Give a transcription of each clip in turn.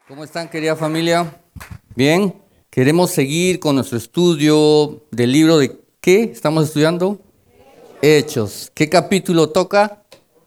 ¿Cómo están, querida familia? Bien, queremos seguir con nuestro estudio del libro de ¿qué estamos estudiando? Hechos. ¿Qué capítulo toca?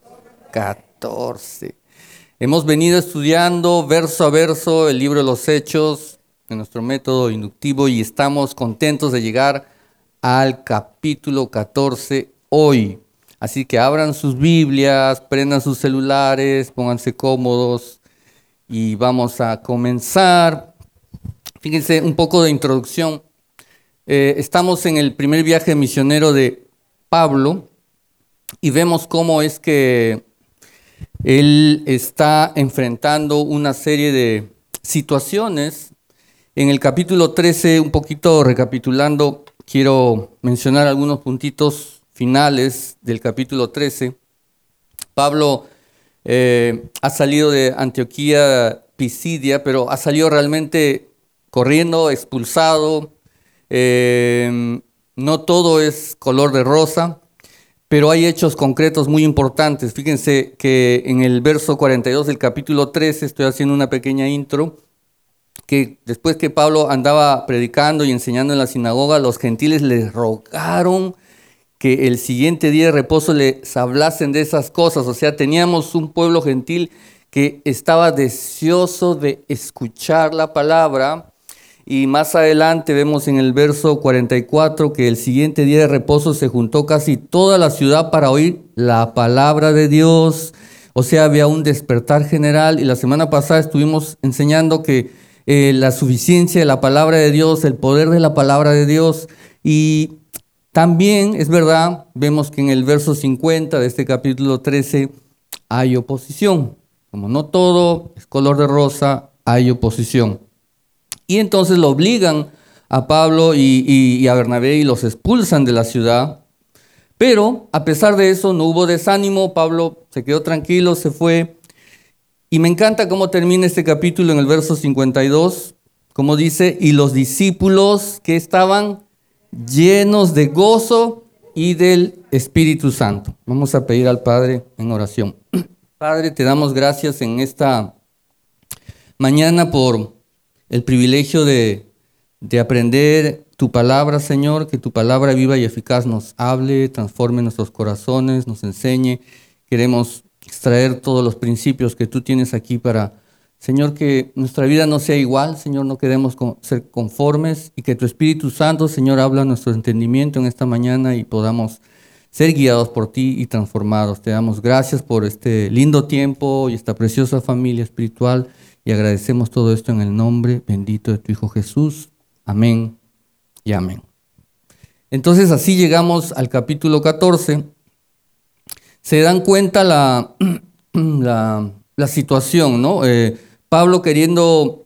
14. Hemos venido estudiando verso a verso el libro de los Hechos en nuestro método inductivo y estamos contentos de llegar al capítulo 14 hoy. Así que abran sus Biblias, prendan sus celulares, pónganse cómodos y vamos a comenzar. Fíjense un poco de introducción. Estamos en el primer viaje misionero de Pablo y vemos cómo es que él está enfrentando una serie de situaciones. En el capítulo 13, un poquito recapitulando, quiero mencionar algunos puntitos finales del capítulo 13. Pablo ha salido de Antioquía Pisidia, pero ha salido realmente corriendo, expulsado. No todo es color de rosa, pero hay hechos concretos muy importantes. Fíjense que en el verso 42 del capítulo 13, estoy haciendo una pequeña intro, que después que Pablo andaba predicando y enseñando en la sinagoga, los gentiles les rogaron que el siguiente día de reposo les hablasen de esas cosas. O sea, teníamos un pueblo gentil que estaba deseoso de escuchar la palabra. Y más adelante vemos en el verso 44 que el siguiente día de reposo se juntó casi toda la ciudad para oír la palabra de Dios. O sea, había un despertar general. Y la semana pasada estuvimos enseñando que la suficiencia de la palabra de Dios, el poder de la palabra de Dios. Y también es verdad, vemos que en el verso 50 de este capítulo 13 hay oposición. Como no todo es color de rosa, hay oposición. Y entonces lo obligan a Pablo y a Bernabé y los expulsan de la ciudad. Pero a pesar de eso no hubo desánimo, Pablo se quedó tranquilo, se fue. Y me encanta cómo termina este capítulo en el verso 52, como dice, y los discípulos que estaban llenos de gozo y del Espíritu Santo. Vamos a pedir al Padre en oración. Padre, te damos gracias en esta mañana por el privilegio de aprender tu palabra, Señor, que tu palabra viva y eficaz nos hable, transforme nuestros corazones, nos enseñe. Queremos extraer todos los principios que tú tienes aquí para, Señor, que nuestra vida no sea igual, Señor, no queremos ser conformes y que tu Espíritu Santo, Señor, habla nuestro entendimiento en esta mañana y podamos ser guiados por ti y transformados. Te damos gracias por este lindo tiempo y esta preciosa familia espiritual y agradecemos todo esto en el nombre bendito de tu Hijo Jesús. Amén y amén. Entonces así llegamos al capítulo 14. Se dan cuenta la situación, ¿no? Pablo queriendo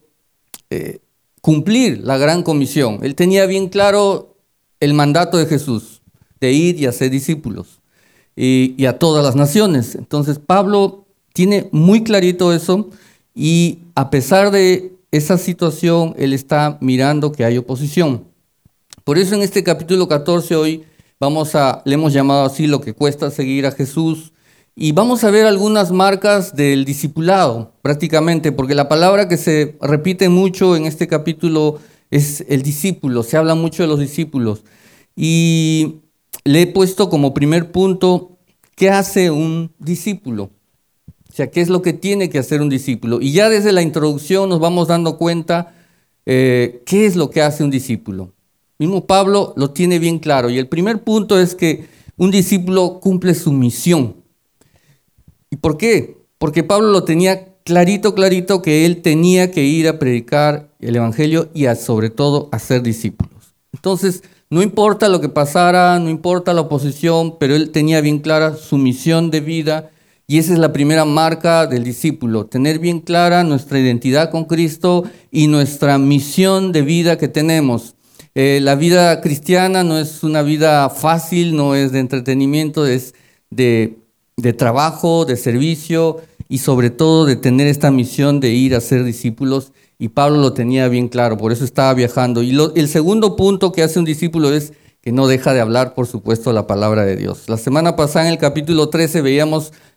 cumplir la gran comisión. Él tenía bien claro el mandato de Jesús, de ir y hacer discípulos y a todas las naciones. Entonces Pablo tiene muy clarito eso y a pesar de esa situación, él está mirando que hay oposición. Por eso en este capítulo 14 hoy le hemos llamado así lo que cuesta seguir a Jesús. Y vamos a ver algunas marcas del discipulado, prácticamente, porque la palabra que se repite mucho en este capítulo es el discípulo, se habla mucho de los discípulos. Y le he puesto como primer punto, ¿qué hace un discípulo? O sea, ¿qué es lo que tiene que hacer un discípulo? Y ya desde la introducción nos vamos dando cuenta qué es lo que hace un discípulo. Mismo Pablo lo tiene bien claro. Y el primer punto es que un discípulo cumple su misión. ¿Y por qué? Porque Pablo lo tenía clarito que él tenía que ir a predicar el evangelio y sobre todo a ser discípulos. Entonces, no importa lo que pasara, no importa la oposición, pero él tenía bien clara su misión de vida y esa es la primera marca del discípulo, tener bien clara nuestra identidad con Cristo y nuestra misión de vida que tenemos. La vida cristiana no es una vida fácil, no es de entretenimiento, es de trabajo, de servicio y sobre todo de tener esta misión de ir a ser discípulos y Pablo lo tenía bien claro, por eso estaba viajando. Y el segundo punto que hace un discípulo es que no deja de hablar, por supuesto, la palabra de Dios. La semana pasada en el capítulo 13 veíamos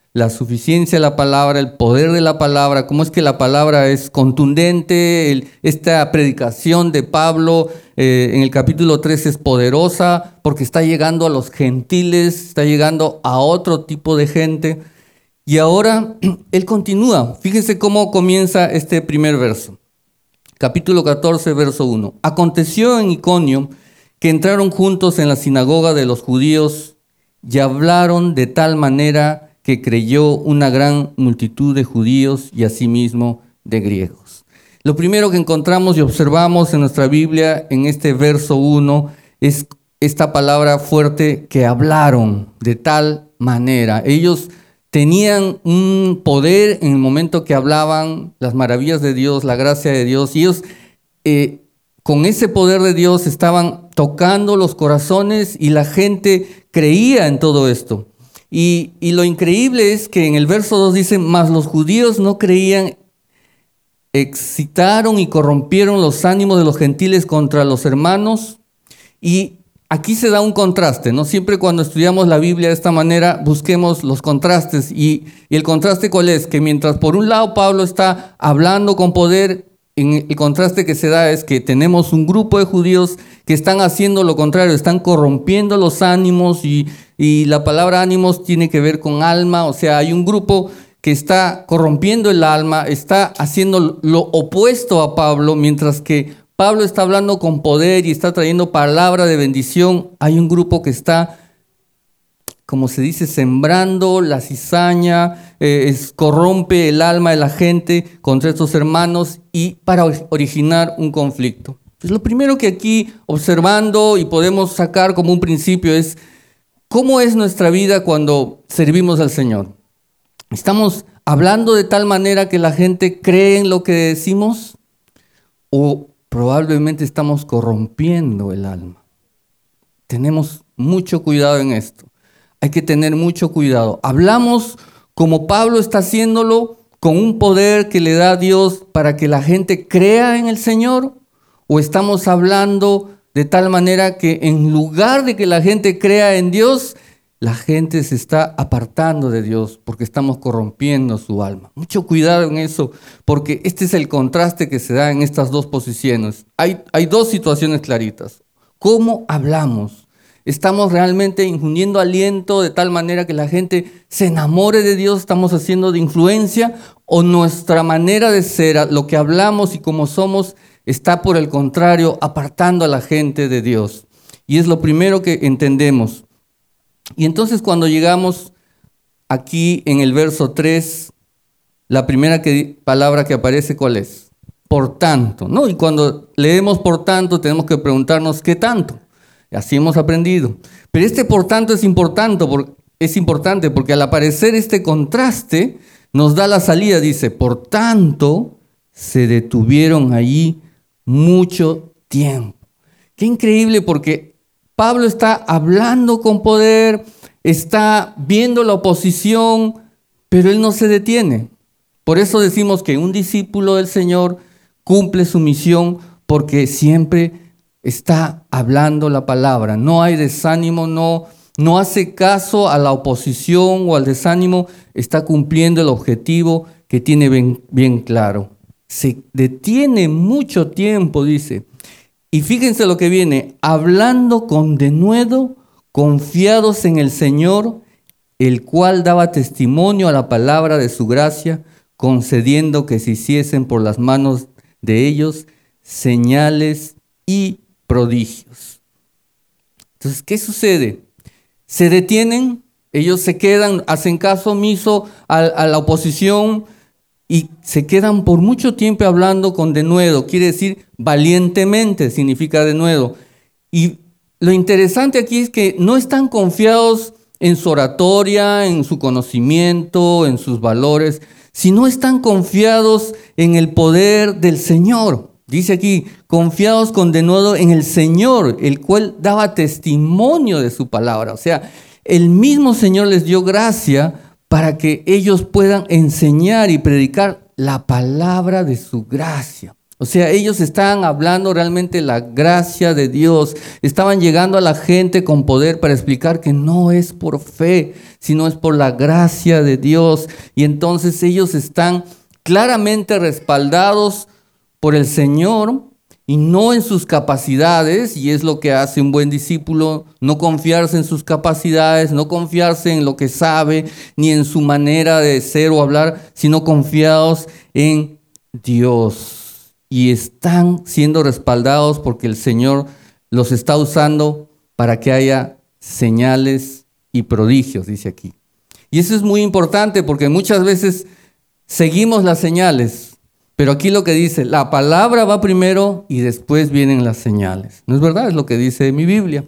la suficiencia de la palabra, el poder de la palabra, cómo es que la palabra es contundente, esta predicación de Pablo en el capítulo 3 es poderosa porque está llegando a los gentiles, está llegando a otro tipo de gente. Y ahora él continúa. Fíjense cómo comienza este primer verso. Capítulo 14, verso 1. Aconteció en Iconio que entraron juntos en la sinagoga de los judíos y hablaron de tal manera que creyó una gran multitud de judíos y asimismo de griegos. Lo primero que encontramos y observamos en nuestra Biblia en este verso 1 es esta palabra fuerte, que hablaron de tal manera. Ellos tenían un poder en el momento que hablaban las maravillas de Dios, la gracia de Dios, y ellos con ese poder de Dios estaban tocando los corazones y la gente creía en todo esto. Y lo increíble es que en el verso 2 dice, mas los judíos no creían, excitaron y corrompieron los ánimos de los gentiles contra los hermanos. Y aquí se da un contraste, ¿no? Siempre cuando estudiamos la Biblia de esta manera, busquemos los contrastes. Y el contraste, ¿cuál es? Que mientras por un lado Pablo está hablando con poder, el contraste que se da es que tenemos un grupo de judíos que están haciendo lo contrario, están corrompiendo los ánimos, y la palabra ánimos tiene que ver con alma. O sea, hay un grupo que está corrompiendo el alma, está haciendo lo opuesto a Pablo, mientras que Pablo está hablando con poder y está trayendo palabra de bendición. Hay un grupo que está, como se dice, sembrando la cizaña, corrompe el alma de la gente contra estos hermanos y para originar un conflicto. Pues lo primero que aquí observando y podemos sacar como un principio es cómo es nuestra vida cuando servimos al Señor. ¿Estamos hablando de tal manera que la gente cree en lo que decimos? ¿O probablemente estamos corrompiendo el alma? Tenemos mucho cuidado en esto. Hay que tener mucho cuidado. Hablamos como Pablo está haciéndolo, con un poder que le da Dios para que la gente crea en el Señor, o estamos hablando de tal manera que en lugar de que la gente crea en Dios, la gente se está apartando de Dios porque estamos corrompiendo su alma. Mucho cuidado en eso, porque este es el contraste que se da en estas dos posiciones. Hay dos situaciones claritas. ¿Cómo hablamos? ¿Estamos realmente infundiendo aliento de tal manera que la gente se enamore de Dios? ¿Estamos haciendo de influencia? ¿O nuestra manera de ser, lo que hablamos y cómo somos, está por el contrario apartando a la gente de Dios? Y es lo primero que entendemos. Y entonces cuando llegamos aquí en el verso 3, la primera palabra que aparece, ¿cuál es? Por tanto, ¿no? Y cuando leemos por tanto, tenemos que preguntarnos ¿qué tanto? Así hemos aprendido. Pero este por tanto es importante porque al aparecer este contraste nos da la salida. Dice, por tanto, se detuvieron allí mucho tiempo. Qué increíble, porque Pablo está hablando con poder, está viendo la oposición, pero él no se detiene. Por eso decimos que un discípulo del Señor cumple su misión porque siempre está hablando la palabra. No hay desánimo, no hace caso a la oposición o al desánimo, está cumpliendo el objetivo que tiene bien claro. Se detiene mucho tiempo, dice. Y fíjense lo que viene, hablando con denuedo, confiados en el Señor, el cual daba testimonio a la palabra de su gracia, concediendo que se hiciesen por las manos de ellos señales y prodigios. Entonces, ¿qué sucede? Se detienen, ellos se quedan, hacen caso omiso a la oposición, y se quedan por mucho tiempo hablando con denuedo, quiere decir valientemente, significa denuedo. Y lo interesante aquí es que no están confiados en su oratoria, en su conocimiento, en sus valores, sino están confiados en el poder del Señor. Dice aquí, confiados con denuedo en el Señor, el cual daba testimonio de su palabra. O sea, el mismo Señor les dio gracia para que ellos puedan enseñar y predicar la palabra de su gracia. O sea, ellos estaban hablando realmente la gracia de Dios. Estaban llegando a la gente con poder para explicar que no es por fe, sino es por la gracia de Dios. Y entonces ellos están claramente respaldados por el Señor y no en sus capacidades. Y es lo que hace un buen discípulo, no confiarse en sus capacidades, no confiarse en lo que sabe, ni en su manera de ser o hablar, sino confiados en Dios. Y están siendo respaldados porque el Señor los está usando para que haya señales y prodigios, dice aquí. Y eso es muy importante porque muchas veces seguimos las señales, pero aquí lo que dice, la palabra va primero y después vienen las señales. ¿No es verdad? Es lo que dice mi Biblia.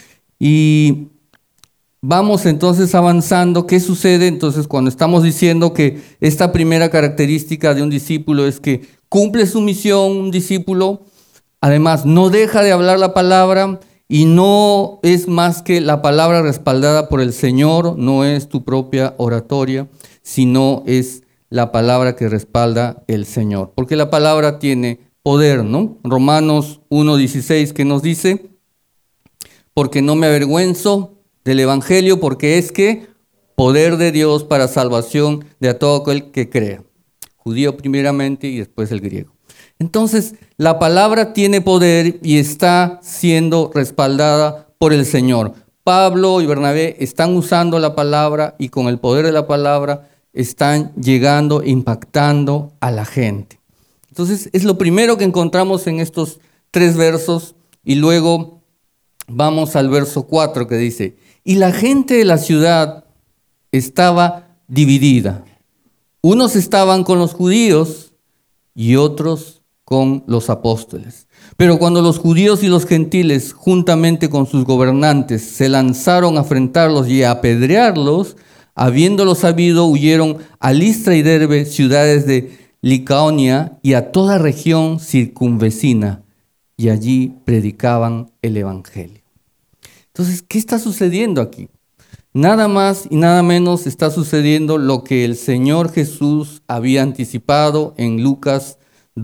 Y vamos entonces avanzando. ¿Qué sucede entonces cuando estamos diciendo que esta primera característica de un discípulo es que cumple su misión? Un discípulo, además, no deja de hablar la palabra y no es más que la palabra respaldada por el Señor, no es tu propia oratoria, sino es la palabra que respalda el Señor. Porque la palabra tiene poder, ¿no? Romanos 1:16 que nos dice, porque no me avergüenzo del Evangelio, porque es que poder de Dios para salvación de a todo aquel que crea. Judío primeramente y después el griego. Entonces, la palabra tiene poder y está siendo respaldada por el Señor. Pablo y Bernabé están usando la palabra y con el poder de la palabra están llegando, impactando a la gente. Entonces, es lo primero que encontramos en estos 3 versos y luego vamos al verso 4 que dice, y la gente de la ciudad estaba dividida. Unos estaban con los judíos y otros con los apóstoles. Pero cuando los judíos y los gentiles, juntamente con sus gobernantes, se lanzaron a afrentarlos y a apedrearlos, habiéndolo sabido, huyeron a Listra y Derbe, ciudades de Licaonia, y a toda región circunvecina, y allí predicaban el evangelio. Entonces, ¿qué está sucediendo aquí? Nada más y nada menos está sucediendo lo que el Señor Jesús había anticipado en Lucas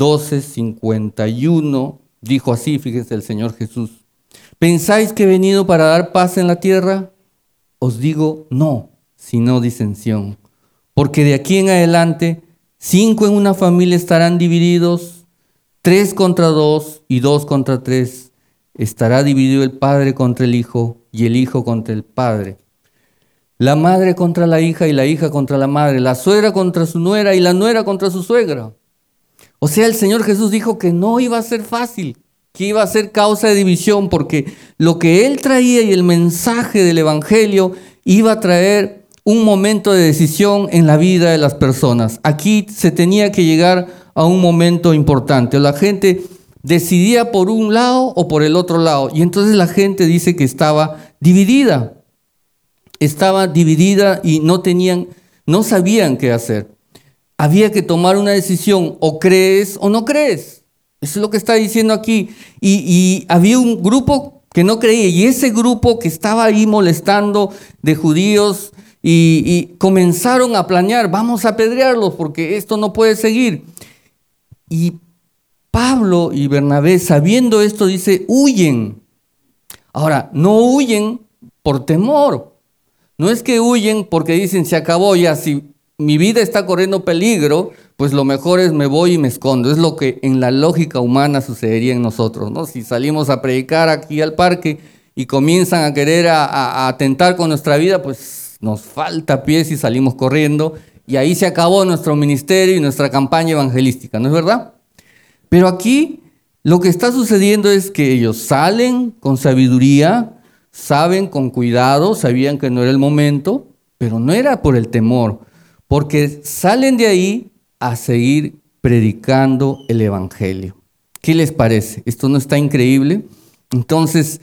12:51. Dijo así, fíjense el Señor Jesús. ¿Pensáis que he venido para dar paz en la tierra? Os digo no, sino disensión. Porque de aquí en adelante 5 en una familia estarán divididos, 3 contra 2 y 2 contra 3. Estará dividido el padre contra el hijo y el hijo contra el padre. La madre contra la hija y la hija contra la madre, la suegra contra su nuera y la nuera contra su suegra. O sea, el Señor Jesús dijo que no iba a ser fácil, que iba a ser causa de división, porque lo que Él traía y el mensaje del Evangelio iba a traer un momento de decisión en la vida de las personas. Aquí se tenía que llegar a un momento importante. La gente decidía por un lado o por el otro lado, y entonces la gente dice que estaba dividida. Estaba dividida y no sabían qué hacer. Había que tomar una decisión, o crees o no crees. Eso es lo que está diciendo aquí. Y había un grupo que no creía, y ese grupo que estaba ahí molestando de judíos, y comenzaron a planear, vamos a apedrearlos porque esto no puede seguir. Y Pablo y Bernabé, sabiendo esto, dice, huyen. Ahora, no huyen por temor. No es que huyen porque dicen, se acabó ya, si mi vida está corriendo peligro, pues lo mejor es me voy y me escondo. Es lo que en la lógica humana sucedería en nosotros, ¿no? Si salimos a predicar aquí al parque y comienzan a querer a atentar con nuestra vida, pues nos falta pies y salimos corriendo, y ahí se acabó nuestro ministerio y nuestra campaña evangelística, ¿no es verdad? Pero aquí lo que está sucediendo es que ellos salen con sabiduría, saben con cuidado, sabían que no era el momento, pero no era por el temor, porque salen de ahí a seguir predicando el evangelio. ¿Qué les parece? ¿Esto no está increíble? Entonces,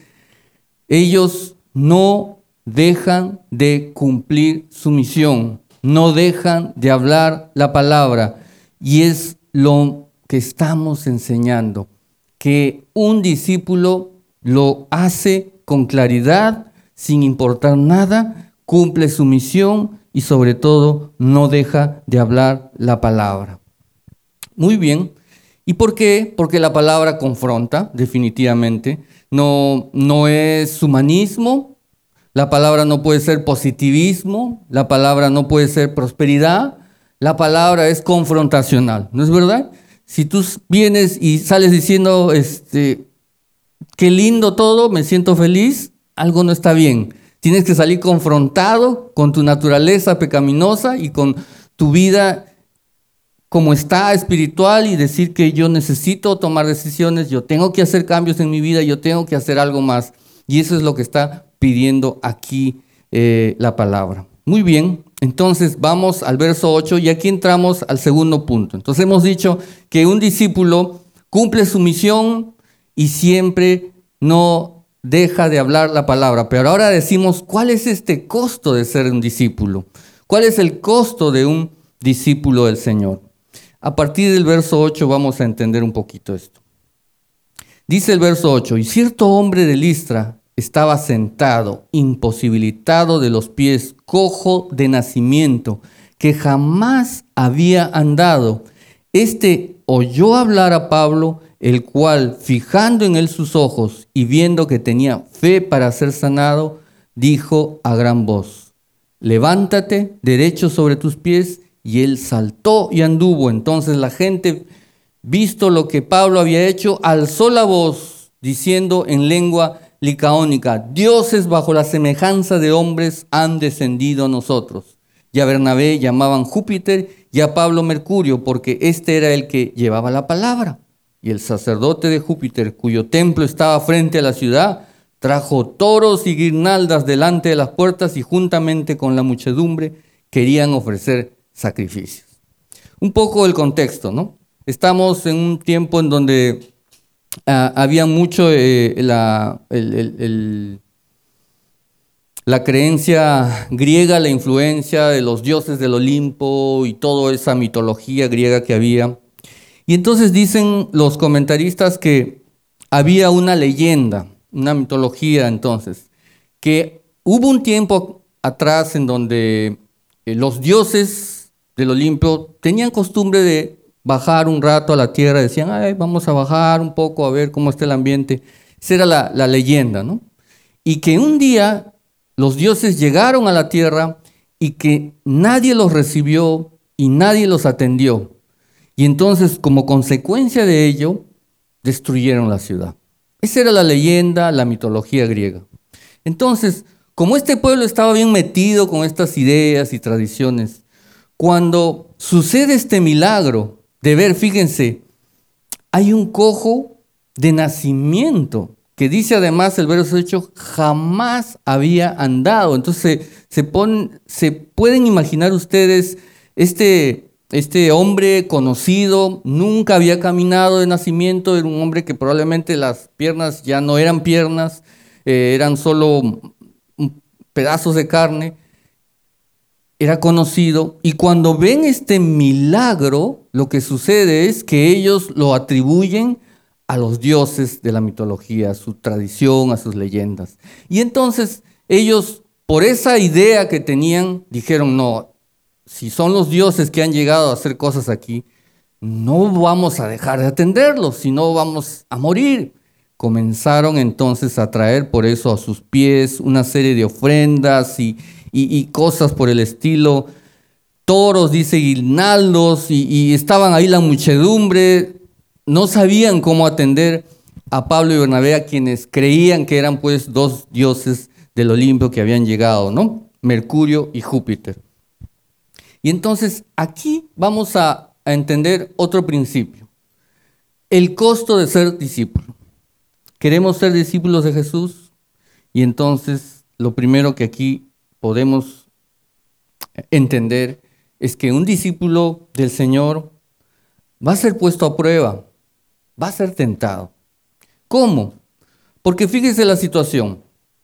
ellos no dejan de cumplir su misión, no dejan de hablar la palabra, y es lo que estamos enseñando, que un discípulo lo hace con claridad, sin importar nada, cumple su misión y sobre todo no deja de hablar la palabra. Muy bien, ¿Y por qué? Porque la palabra confronta, definitivamente. No es humanismo, la palabra no puede ser positivismo, la palabra no puede ser prosperidad, la palabra es confrontacional, ¿no es verdad? Si tú vienes y sales diciendo, qué lindo todo, me siento feliz, algo no está bien. Tienes que salir confrontado con tu naturaleza pecaminosa y con tu vida como está espiritual y decir que yo necesito tomar decisiones, yo tengo que hacer cambios en mi vida, yo tengo que hacer algo más. Y eso es lo que está pidiendo aquí la palabra. Muy bien, entonces vamos al verso 8 y aquí entramos al segundo punto. Entonces hemos dicho que un discípulo cumple su misión y siempre no deja de hablar la palabra. Pero ahora decimos, ¿cuál es este costo de ser un discípulo? ¿Cuál es el costo de un discípulo del Señor? A partir del verso 8 vamos a entender un poquito esto. Dice el verso 8, y cierto hombre de Listra estaba sentado, imposibilitado de los pies, cojo de nacimiento, que jamás había andado. Este oyó hablar a Pablo, el cual, fijando en él sus ojos y viendo que tenía fe para ser sanado, dijo a gran voz, levántate derecho sobre tus pies. Y él saltó y anduvo. Entonces la gente, visto lo que Pablo había hecho, alzó la voz, diciendo en lengua licaónica, dioses bajo la semejanza de hombres han descendido a nosotros. Y a Bernabé llamaban Júpiter y a Pablo Mercurio, porque este era el que llevaba la palabra. Y el sacerdote de Júpiter, cuyo templo estaba frente a la ciudad, trajo toros y guirnaldas delante de las puertas y juntamente con la muchedumbre querían ofrecer sacrificios. Un poco el contexto, ¿no? Estamos en un tiempo en donde había mucho la creencia griega, la influencia de los dioses del Olimpo y toda esa mitología griega que había. Y entonces dicen los comentaristas que había una leyenda, una mitología entonces, que hubo un tiempo atrás en donde los dioses del Olimpo tenían costumbre de bajar un rato a la tierra, decían, ay, vamos a bajar un poco a ver cómo está el ambiente. Esa era la leyenda, ¿no? Y que un día los dioses llegaron a la tierra y que nadie los recibió y nadie los atendió. Y entonces, como consecuencia de ello, destruyeron la ciudad. Esa era la leyenda, la mitología griega. Entonces, como este pueblo estaba bien metido con estas ideas y tradiciones, cuando sucede este milagro de ver, fíjense, hay un cojo de nacimiento, que dice además el verso 8, jamás había andado. Entonces se pueden imaginar ustedes, este hombre conocido, nunca había caminado de nacimiento, era un hombre que probablemente las piernas ya no eran piernas, eran solo pedazos de carne. Era conocido, y cuando ven este milagro, lo que sucede es que ellos lo atribuyen a los dioses de la mitología, a su tradición, a sus leyendas. Y entonces ellos, por esa idea que tenían, dijeron, no, si son los dioses que han llegado a hacer cosas aquí, no vamos a dejar de atenderlos, sino vamos a morir. Comenzaron entonces a traer por eso a sus pies una serie de ofrendas y cosas por el estilo, toros, dice, guirnaldos, y estaban ahí la muchedumbre, no sabían cómo atender a Pablo y Bernabé, a quienes creían que eran pues dos dioses del Olimpo que habían llegado, ¿no? Mercurio y Júpiter. Y entonces aquí vamos a entender otro principio, el costo de ser discípulo. Queremos ser discípulos de Jesús y entonces lo primero que aquí podemos entender es que un discípulo del Señor va a ser puesto a prueba, va a ser tentado. ¿Cómo? Porque fíjese la situación.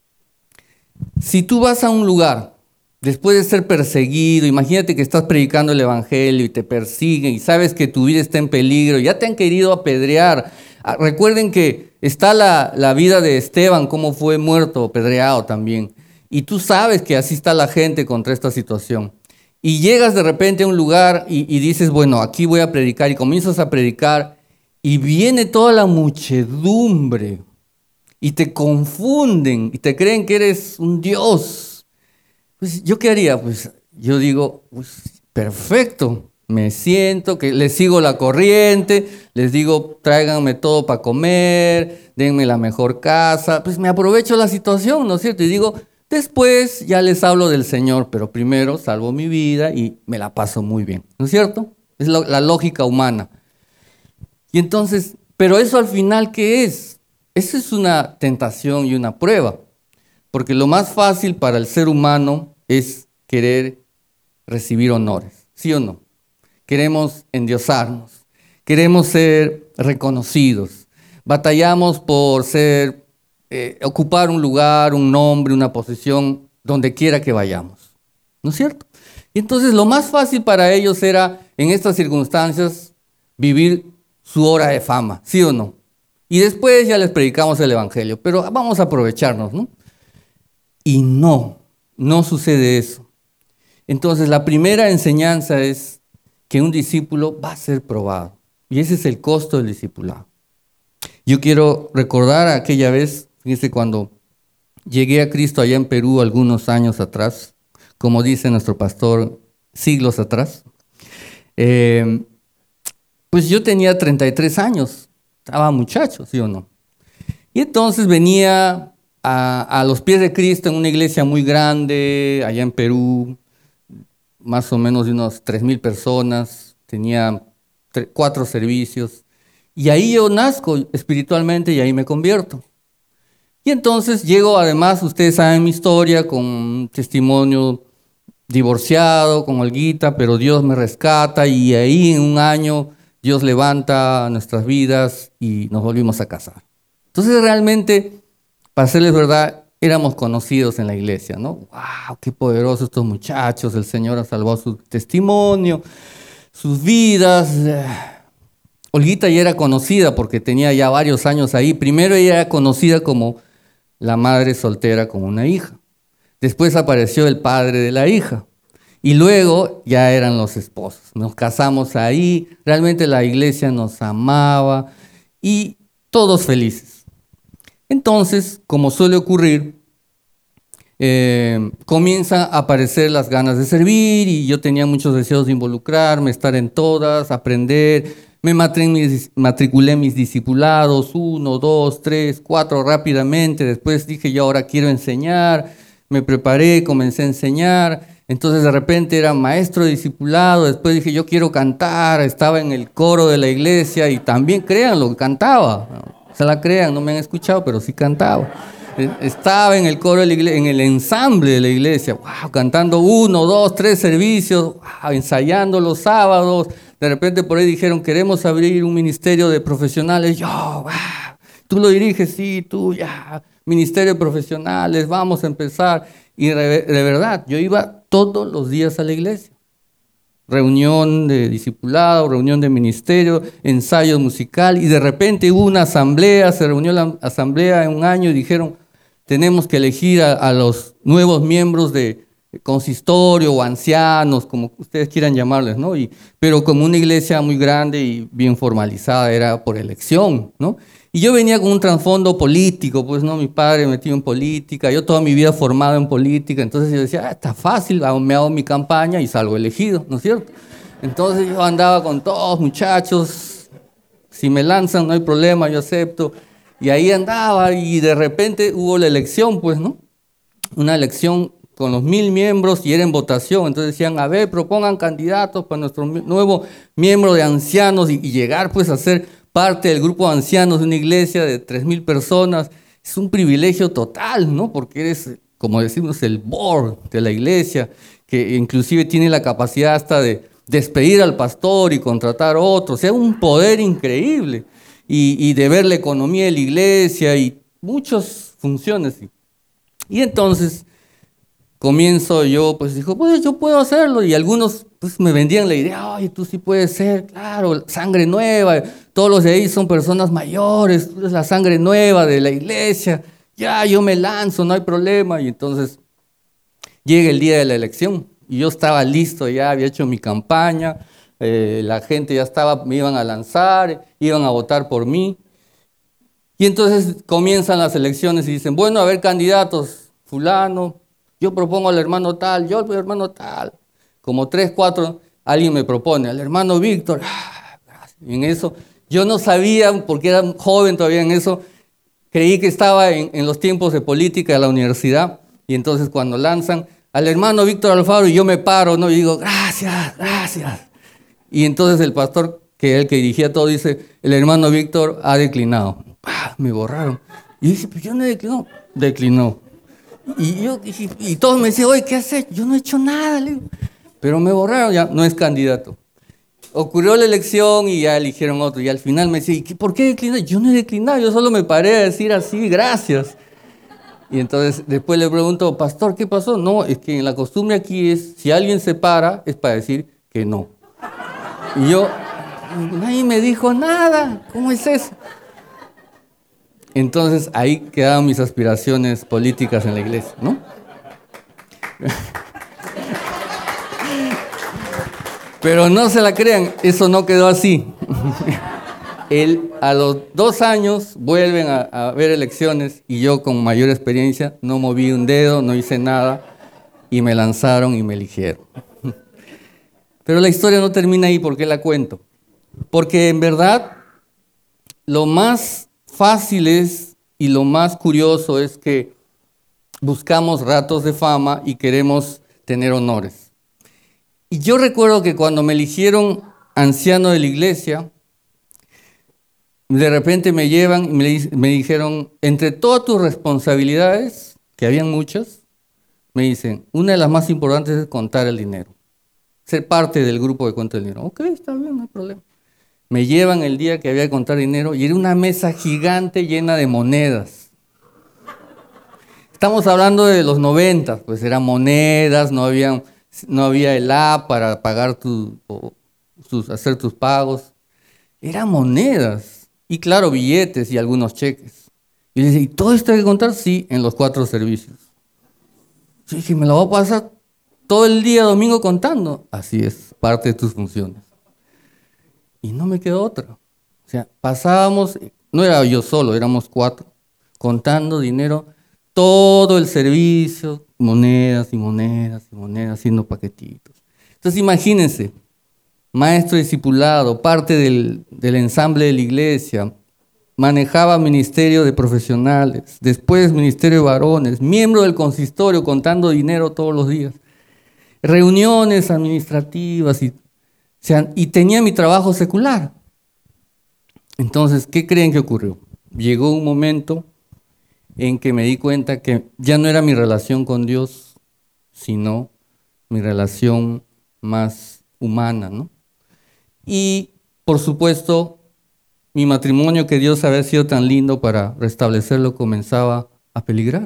Si tú vas a un lugar después de ser perseguido, imagínate que estás predicando el evangelio y te persiguen y sabes que tu vida está en peligro, ya te han querido apedrear. Recuerden que está la vida de Esteban, cómo fue muerto, apedreado también. Y tú sabes que así está la gente contra esta situación. Y llegas de repente a un lugar y dices, bueno, aquí voy a predicar, y comienzas a predicar y viene toda la muchedumbre y te confunden y te creen que eres un dios. Pues, ¿yo qué haría? Pues yo digo, pues, perfecto, me siento, que les sigo la corriente, les digo, tráiganme todo para comer, denme la mejor casa, pues me aprovecho la situación, ¿no es cierto? Y digo, después ya les hablo del Señor, pero primero salvo mi vida y me la paso muy bien, ¿no es cierto? Es la lógica humana. Y entonces, pero eso al final, ¿qué es? Eso es una tentación y una prueba, porque lo más fácil para el ser humano es querer recibir honores, ¿sí o no? Queremos endiosarnos, queremos ser reconocidos, batallamos por ocupar un lugar, un nombre, una posición, donde quiera que vayamos, ¿no es cierto? Y entonces lo más fácil para ellos era, en estas circunstancias, vivir su hora de fama, ¿sí o no? Y después ya les predicamos el evangelio, pero vamos a aprovecharnos, ¿no? Y no sucede eso. Entonces la primera enseñanza es que un discípulo va a ser probado. Y ese es el costo del discipulado. Yo quiero recordar aquella vez, fíjense, cuando llegué a Cristo allá en Perú algunos años atrás, como dice nuestro pastor, siglos atrás. Pues yo tenía 33 años, estaba muchacho, ¿sí o no? Y entonces venía a los pies de Cristo en una iglesia muy grande, allá en Perú, más o menos de unos 3,000 personas, tenía 4 servicios, y ahí yo nazco espiritualmente y ahí me convierto. Y entonces llego, además, ustedes saben mi historia, con un testimonio divorciado, con Olguita, pero Dios me rescata y ahí en un año Dios levanta nuestras vidas y nos volvimos a casar. Entonces realmente, para serles verdad, éramos conocidos en la iglesia, ¿no? ¡Wow! ¡Qué poderosos estos muchachos! El Señor ha salvado su testimonio, sus vidas. Olguita ya era conocida porque tenía ya varios años ahí. Primero ella era conocida como la madre soltera con una hija. Después apareció el padre de la hija. Y luego ya eran los esposos. Nos casamos ahí. Realmente la iglesia nos amaba y todos felices. Entonces, como suele ocurrir, comienzan a aparecer las ganas de servir y yo tenía muchos deseos de involucrarme, estar en todas, aprender. Me matriculé en mis discipulados, 1, 2, 3, 4 rápidamente. Después dije, yo ahora quiero enseñar. Me preparé, comencé a enseñar. Entonces de repente era maestro de discipulado. Después dije, yo quiero cantar. Estaba en el coro de la iglesia y también, créanlo, cantaba. No se la crean, no me han escuchado, pero sí cantaba. Estaba en el coro de la iglesia, en el ensamble de la iglesia, wow, cantando 1, 2, 3 servicios, wow, ensayando los sábados. De repente por ahí dijeron, queremos abrir un ministerio de profesionales. Yo, wow, tú lo diriges, sí, tú ya, ministerio de profesionales, vamos a empezar. Y de verdad, yo iba todos los días a la iglesia. Reunión de discipulado, reunión de ministerio, ensayo musical, y de repente hubo una asamblea, se reunió la asamblea en un año y dijeron, tenemos que elegir a los nuevos miembros de consistorio o ancianos, como ustedes quieran llamarles, ¿no? Pero como una iglesia muy grande y bien formalizada, era por elección, ¿no? Y yo venía con un trasfondo político, pues, ¿no? Mi padre metido en política, yo toda mi vida formado en política, entonces yo decía, está fácil, me hago mi campaña y salgo elegido, ¿no es cierto? Entonces yo andaba con todos muchachos, si me lanzan no hay problema, yo acepto. Y ahí andaba y de repente hubo la elección, pues, ¿no? Una elección con los 1,000 miembros y era en votación. Entonces decían, a ver, propongan candidatos para nuestro nuevo miembro de ancianos y llegar pues a ser parte del grupo de ancianos de una iglesia de 3,000 personas. Es un privilegio total, ¿no? Porque eres, como decimos, el board de la iglesia, que inclusive tiene la capacidad hasta de despedir al pastor y contratar a otro. O sea, un poder increíble. Y de ver la economía de la iglesia y muchas funciones. Y entonces comienzo yo, pues dijo, pues yo puedo hacerlo. Y algunos pues me vendían la idea, ay, tú sí puedes ser, claro, sangre nueva. Todos los de ahí son personas mayores, tú eres la sangre nueva de la iglesia. Ya, yo me lanzo, no hay problema. Y entonces llega el día de la elección y yo estaba listo, ya había hecho mi campaña. la gente ya estaba, me iban a lanzar, iban a votar por mí. Y entonces comienzan las elecciones y dicen, bueno, a ver, candidatos, fulano, yo propongo al hermano tal, yo al hermano tal. Como 3, 4, alguien me propone, al hermano Víctor. Y en eso, yo no sabía, porque era joven todavía en eso, creí que estaba en los tiempos de política de la universidad. Y entonces cuando lanzan al hermano Víctor Alfaro, y yo me paro, ¿no? Y digo, gracias, gracias. Y entonces el pastor, que el que dirigía todo, dice, el hermano Víctor ha declinado. Me borraron. Y dice, pues yo no he declinado. Declinó. Y todos me decían, oye, ¿qué has hecho? Yo no he hecho nada, le digo. Pero me borraron, ya no es candidato. Ocurrió la elección y ya eligieron otro. Y al final me decía, ¿por qué declinó? Yo no he declinado, yo solo me paré a decir así, gracias. Y entonces después le pregunto, pastor, ¿qué pasó? No, es que en la costumbre aquí es, si alguien se para, es para decir que no. Y yo, nadie me dijo nada, ¿cómo es eso? Entonces ahí quedaban mis aspiraciones políticas en la iglesia, ¿no? Pero no se la crean, eso no quedó así. A los 2 años vuelven a haber elecciones y yo con mayor experiencia no moví un dedo, no hice nada y me lanzaron y me eligieron. Pero la historia no termina ahí, ¿por qué la cuento? Porque en verdad lo más fácil es y lo más curioso es que buscamos ratos de fama y queremos tener honores. Y yo recuerdo que cuando me eligieron anciano de la iglesia, de repente me llevan y me dijeron, entre todas tus responsabilidades, que habían muchas, me dicen, una de las más importantes es contar el dinero. Ser parte del grupo que cuenta el dinero. Ok, está bien, no hay problema. Me llevan el día que había que contar dinero y era una mesa gigante llena de monedas. Estamos hablando de los 90, pues eran monedas, no había el app para pagar hacer tus pagos. Eran monedas. Y claro, billetes y algunos cheques. Y le dije, ¿y todo esto hay que contar? Sí, en los 4 servicios. Yo dije, ¿me lo voy a pasar todo el día domingo contando? Así es, parte de tus funciones. Y no me quedó otra. O sea, pasábamos, no era yo solo, éramos 4, contando dinero, todo el servicio, monedas y monedas y monedas, haciendo paquetitos. Entonces imagínense, maestro discipulado, parte del ensamble de la iglesia, manejaba ministerio de profesionales, después ministerio de varones, miembro del consistorio contando dinero todos los días, reuniones administrativas y tenía mi trabajo secular. Entonces, ¿qué creen que ocurrió? Llegó un momento en que me di cuenta que ya no era mi relación con Dios, sino mi relación más humana, ¿no? Y, por supuesto, mi matrimonio, que Dios había sido tan lindo para restablecerlo, comenzaba a peligrar.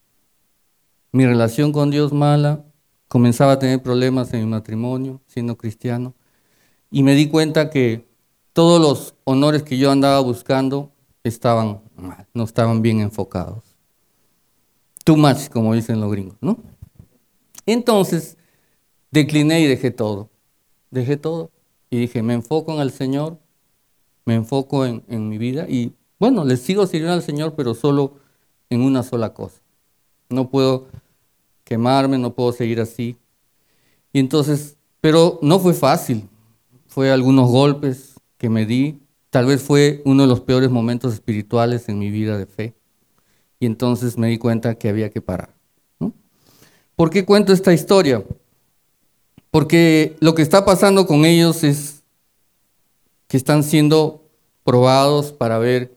Mi relación con Dios mala, comenzaba a tener problemas en mi matrimonio, siendo cristiano, y me di cuenta que todos los honores que yo andaba buscando estaban mal, no estaban bien enfocados. Too much, como dicen los gringos, ¿no? Entonces, decliné y dejé todo. Dejé todo. Y dije, me enfoco en el Señor, me enfoco en mi vida y, bueno, le sigo sirviendo al Señor, pero solo en una sola cosa. No puedo quemarme, no puedo seguir así. Y entonces, pero no fue fácil. Fue algunos golpes que me di. Tal vez fue uno de los peores momentos espirituales en mi vida de fe. Y entonces me di cuenta que había que parar, ¿no? ¿Por qué cuento esta historia? Porque lo que está pasando con ellos es que están siendo probados para ver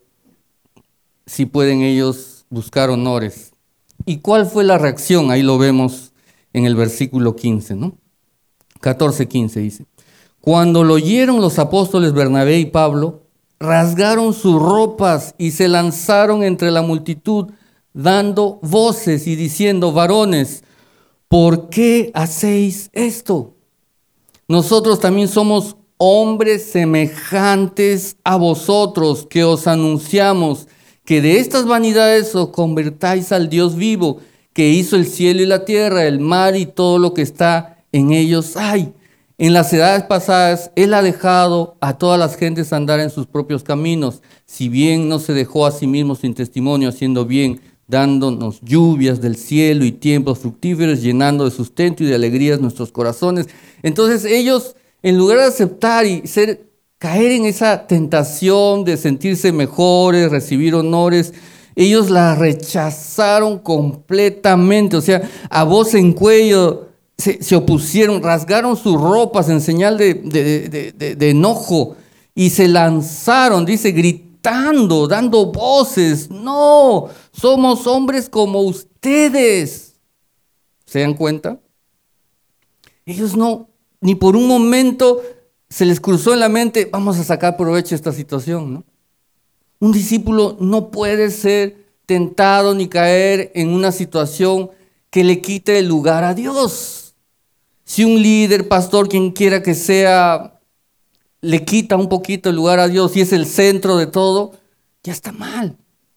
si pueden ellos buscar honores. ¿Y cuál fue la reacción? Ahí lo vemos en el versículo 15, ¿no? 14:15 dice. Cuando lo oyeron los apóstoles Bernabé y Pablo, rasgaron sus ropas y se lanzaron entre la multitud, dando voces y diciendo, varones, ¿por qué hacéis esto? Nosotros también somos hombres semejantes a vosotros, que os anunciamos que de estas vanidades os convertáis al Dios vivo, que hizo el cielo y la tierra, el mar y todo lo que está en ellos hay. En las edades pasadas, Él ha dejado a todas las gentes andar en sus propios caminos, si bien no se dejó a sí mismo sin testimonio, haciendo bien, dándonos lluvias del cielo y tiempos fructíferos, llenando de sustento y de alegrías nuestros corazones. Entonces ellos, en lugar de aceptar y caer en esa tentación de sentirse mejores, recibir honores, ellos la rechazaron completamente, o sea, a voz en cuello se opusieron, rasgaron sus ropas en señal de enojo y se lanzaron, dice, gritando, dando voces: no, somos hombres como ustedes. ¿Se dan cuenta? Ellos no, ni por un momento se les cruzó en la mente: vamos a sacar provecho de esta situación, ¿no? Un discípulo no puede ser tentado ni caer en una situación que le quite el lugar a Dios. Si un líder, pastor, quien quiera que sea, le quita un poquito el lugar a Dios y es el centro de todo, ya está mal.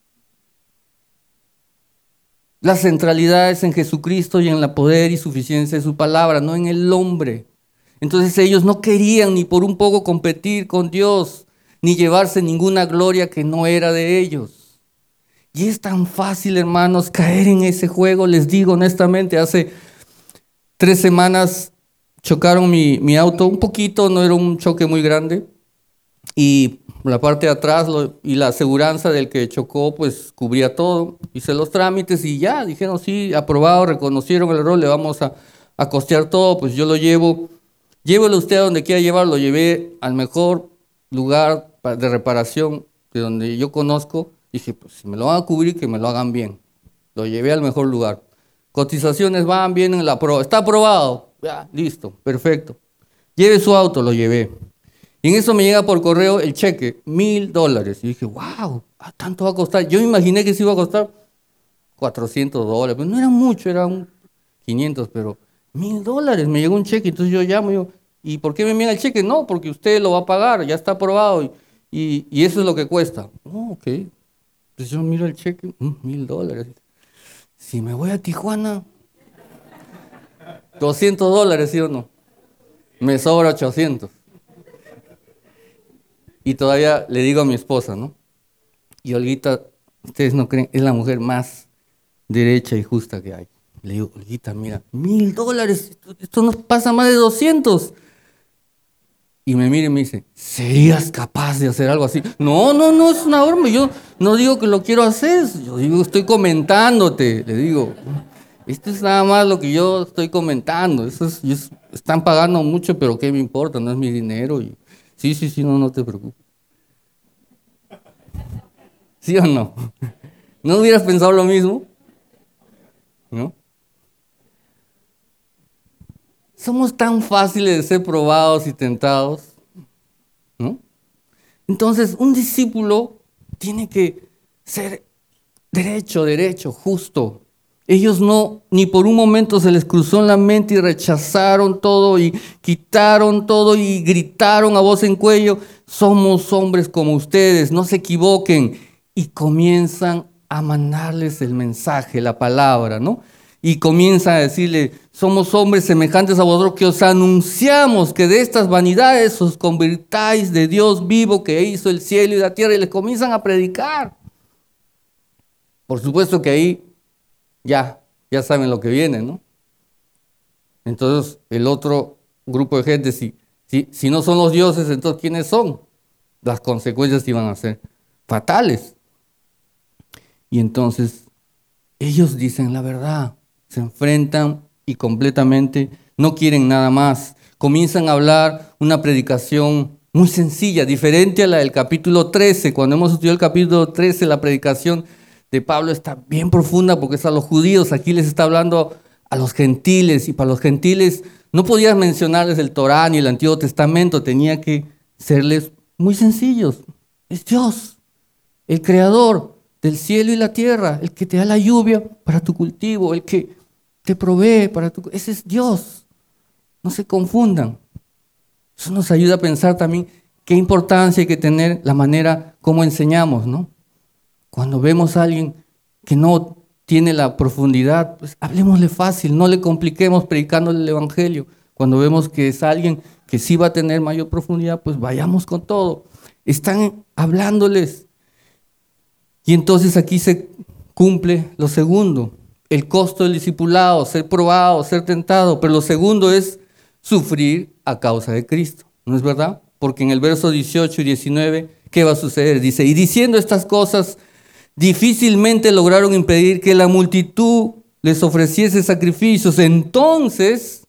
La centralidad es en Jesucristo y en la poder y suficiencia de su palabra, no en el hombre. Entonces ellos no querían ni por un poco competir con Dios, ni llevarse ninguna gloria que no era de ellos. Y es tan fácil, hermanos, caer en ese juego. Les digo honestamente, hace 3 semanas chocaron mi auto un poquito, no era un choque muy grande, y la parte de atrás y la aseguranza del que chocó pues cubría todo. Hice los trámites y ya, dijeron sí, aprobado, reconocieron el error, le vamos a costear todo. Pues yo lo llévelo usted a donde quiera llevarlo. Lo llevé al mejor lugar de reparación de donde yo conozco. Dije, pues si me lo van a cubrir, que me lo hagan bien. Lo llevé al mejor lugar. Cotizaciones van, vienen, está aprobado. Ya, listo, perfecto. Lleve su auto, lo llevé. Y en eso me llega por correo el cheque, $1,000. Y dije, wow, ¿tanto va a costar? Yo me imaginé que se iba a costar $400, pero no era mucho, eran 500, pero $1,000. Me llegó un cheque, entonces yo llamo y digo, ¿y por qué me envían el cheque? No, porque usted lo va a pagar, ya está aprobado y eso es lo que cuesta. Oh, ok. Entonces yo miro el cheque, $1,000. Si me voy a Tijuana, $200, ¿sí o no? Me sobra 800. Y todavía le digo a mi esposa, ¿no? Y Olguita, ustedes no creen, es la mujer más derecha y justa que hay. Le digo, Olguita, mira, $1,000, esto no pasa más de 200. Y me mira y me dice, ¿serías capaz de hacer algo así? No, es una broma. Yo no digo que lo quiero hacer, yo digo, estoy comentándote. Le digo, esto es nada más lo que yo estoy comentando. Están pagando mucho, pero ¿qué me importa? No es mi dinero. Y sí, no te preocupes. ¿Sí o no? ¿No hubieras pensado lo mismo? ¿No? Somos tan fáciles de ser probados y tentados, ¿no? Entonces, un discípulo tiene que ser derecho, justo. Ellos no, ni por un momento se les cruzó en la mente y rechazaron todo y quitaron todo y gritaron a voz en cuello, somos hombres como ustedes, no se equivoquen. Y comienzan a mandarles el mensaje, la palabra, ¿no? Y comienzan a decirle, somos hombres semejantes a vosotros que os anunciamos que de estas vanidades os convirtáis de Dios vivo que hizo el cielo y la tierra, y les comienzan a predicar. Por supuesto que ahí ya saben lo que viene, ¿no? Entonces el otro grupo de gente, si no son los dioses, entonces ¿quiénes son? Las consecuencias iban a ser fatales. Y entonces ellos dicen la verdad, se enfrentan y completamente no quieren nada más. Comienzan a hablar una predicación muy sencilla, diferente a la del capítulo 13. Cuando hemos estudiado el capítulo 13, la predicación de Pablo está bien profunda porque es a los judíos. Aquí les está hablando a los gentiles, y para los gentiles no podías mencionarles el Torá ni el Antiguo Testamento, tenía que serles muy sencillos. Es Dios, el creador del cielo y la tierra, el que te da la lluvia para tu cultivo, el que te provee ese es Dios. No se confundan. Eso nos ayuda a pensar también qué importancia hay que tener la manera como enseñamos, ¿no? Cuando vemos a alguien que no tiene la profundidad, pues hablemosle fácil, no le compliquemos predicándole el evangelio. Cuando vemos que es alguien que sí va a tener mayor profundidad, pues vayamos con todo. Están hablándoles. Y entonces aquí se cumple lo segundo, el costo del discipulado, ser probado, ser tentado. Pero lo segundo es sufrir a causa de Cristo, ¿no es verdad? Porque en el verso 18 y 19, ¿qué va a suceder? Dice, y diciendo estas cosas, difícilmente lograron impedir que la multitud les ofreciese sacrificios. Entonces,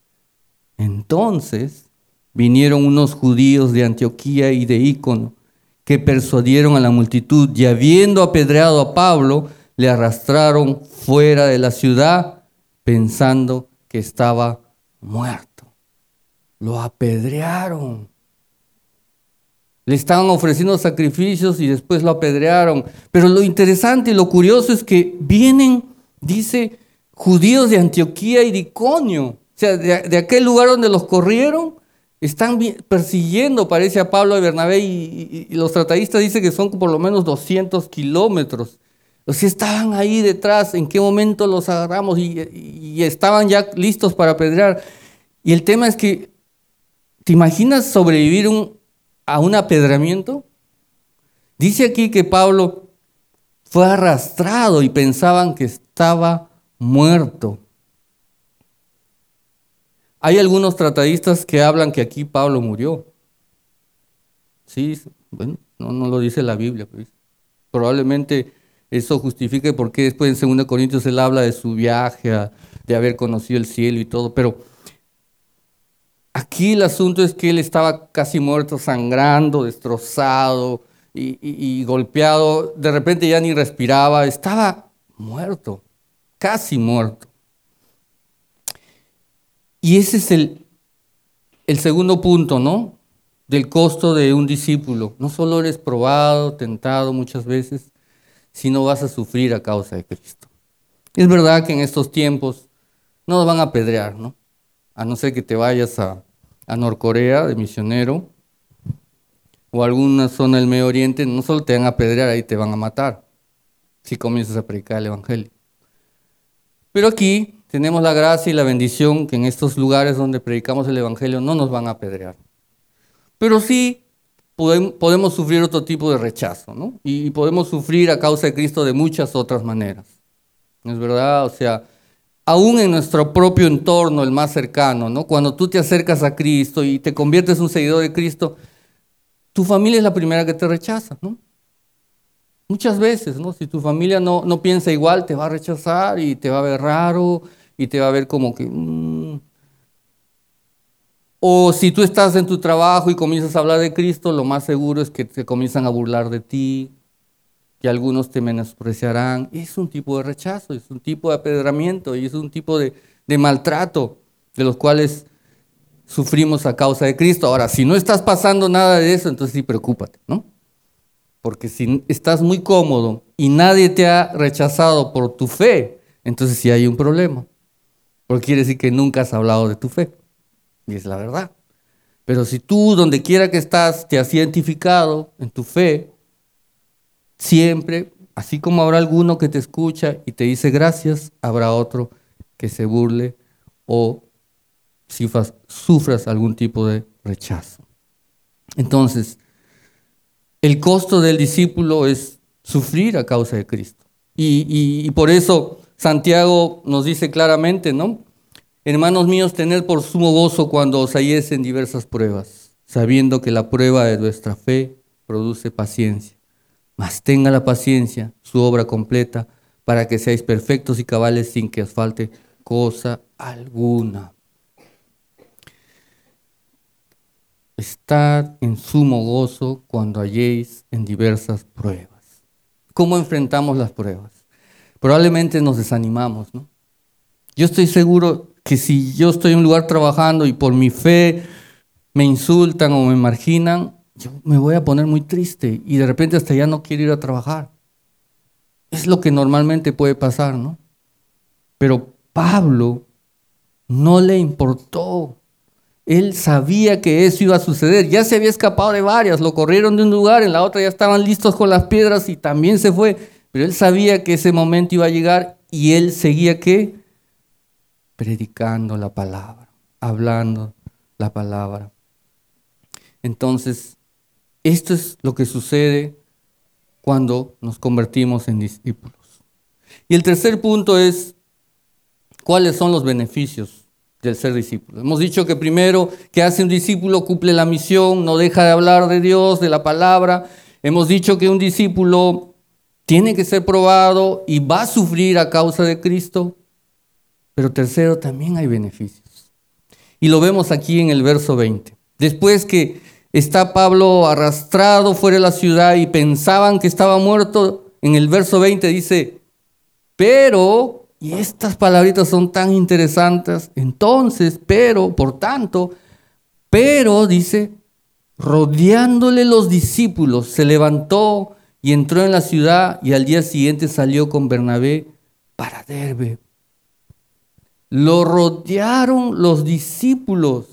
vinieron unos judíos de Antioquía y de Ícono, que persuadieron a la multitud, y habiendo apedreado a Pablo, le arrastraron fuera de la ciudad, pensando que estaba muerto. Lo apedrearon. Le estaban ofreciendo sacrificios y después lo apedrearon. Pero lo interesante y lo curioso es que vienen, dice, judíos de Antioquía y de Iconio. O sea, de aquel lugar donde los corrieron, están persiguiendo, parece, a Pablo y Bernabé, y los tratadistas dicen que son por lo menos 200 kilómetros. O sea, estaban ahí detrás, ¿en qué momento los agarramos? Y estaban ya listos para apedrear. Y el tema es que, ¿te imaginas sobrevivir a un apedreamiento? Dice aquí que Pablo fue arrastrado y pensaban que estaba muerto. Hay algunos tratadistas que hablan que aquí Pablo murió. Sí, bueno, no lo dice la Biblia, pues. Probablemente eso justifique por qué después en 2 Corintios él habla de su viaje, de haber conocido el cielo y todo, pero aquí el asunto es que él estaba casi muerto, sangrando, destrozado y golpeado. De repente ya ni respiraba, estaba muerto, casi muerto. Y ese es el segundo punto, ¿no? Del costo de un discípulo. No solo eres probado, tentado muchas veces, sino vas a sufrir a causa de Cristo. Es verdad que en estos tiempos no nos van a apedrear, ¿no? A no ser que te vayas a Norcorea de misionero o a alguna zona del Medio Oriente, no solo te van a apedrear, ahí te van a matar si comienzas a predicar el Evangelio. Pero aquí tenemos la gracia y la bendición que en estos lugares donde predicamos el Evangelio no nos van a apedrear. Pero sí podemos sufrir otro tipo de rechazo, ¿no? Y podemos sufrir a causa de Cristo de muchas otras maneras. ¿No es verdad? O sea, aún en nuestro propio entorno, el más cercano, ¿no? Cuando tú te acercas a Cristo y te conviertes en un seguidor de Cristo, tu familia es la primera que te rechaza, ¿no? Muchas veces, ¿no? Si tu familia no piensa igual, te va a rechazar y te va a ver raro y te va a ver como que... O si tú estás en tu trabajo y comienzas a hablar de Cristo, lo más seguro es que te comienzan a burlar de ti, que algunos te menospreciarán. Es un tipo de rechazo, es un tipo de apedreamiento y es un tipo de maltrato de los cuales sufrimos a causa de Cristo. Ahora, si no estás pasando nada de eso, entonces sí preocúpate, ¿no? Porque si estás muy cómodo y nadie te ha rechazado por tu fe, entonces sí hay un problema. Porque quiere decir que nunca has hablado de tu fe. Y es la verdad. Pero si tú, donde quiera que estás, te has identificado en tu fe, siempre, así como habrá alguno que te escucha y te dice gracias, habrá otro que se burle o si sufras algún tipo de rechazo. Entonces, el costo del discípulo es sufrir a causa de Cristo. Y por eso Santiago nos dice claramente, ¿no? Hermanos míos, tened por sumo gozo cuando os halléis en diversas pruebas, sabiendo que la prueba de vuestra fe produce paciencia. Mas tenga la paciencia su obra completa, para que seáis perfectos y cabales sin que os falte cosa alguna. Estad en sumo gozo cuando halléis en diversas pruebas. ¿Cómo enfrentamos las pruebas? Probablemente nos desanimamos, ¿no? Yo estoy seguro que si yo estoy en un lugar trabajando y por mi fe me insultan o me marginan, yo me voy a poner muy triste y de repente hasta ya no quiero ir a trabajar. Es lo que normalmente puede pasar, ¿no? Pero Pablo no le importó. Él sabía que eso iba a suceder. Ya se había escapado de varias, lo corrieron de un lugar, en la otra ya estaban listos con las piedras y también se fue. Pero él sabía que ese momento iba a llegar y él seguía, ¿qué? Predicando la palabra, hablando la palabra. Entonces, esto es lo que sucede cuando nos convertimos en discípulos. Y el tercer punto es, ¿cuáles son los beneficios del ser discípulo? Hemos dicho que primero, que hace un discípulo? Cumple la misión, no deja de hablar de Dios, de la palabra. Hemos dicho que un discípulo tiene que ser probado y va a sufrir a causa de Cristo. Pero tercero, también hay beneficios. Y lo vemos aquí en el verso 20. Después que está Pablo arrastrado fuera de la ciudad y pensaban que estaba muerto, en el verso 20 dice, pero, y estas palabritas son tan interesantes, entonces, pero, por tanto, pero, dice, rodeándole los discípulos, se levantó y entró en la ciudad y al día siguiente salió con Bernabé para Derbe. Lo rodearon los discípulos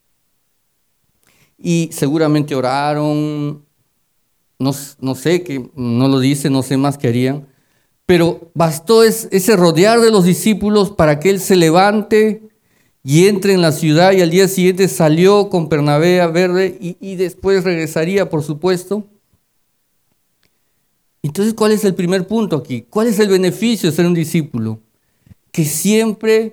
y seguramente oraron, no sé, que no lo dice, no sé más que harían, pero bastó ese rodear de los discípulos para que él se levante y entre en la ciudad y al día siguiente salió con Bernabé a Derbe y después regresaría, por supuesto. Entonces, ¿cuál es el primer punto aquí? ¿Cuál es el beneficio de ser un discípulo? Que siempre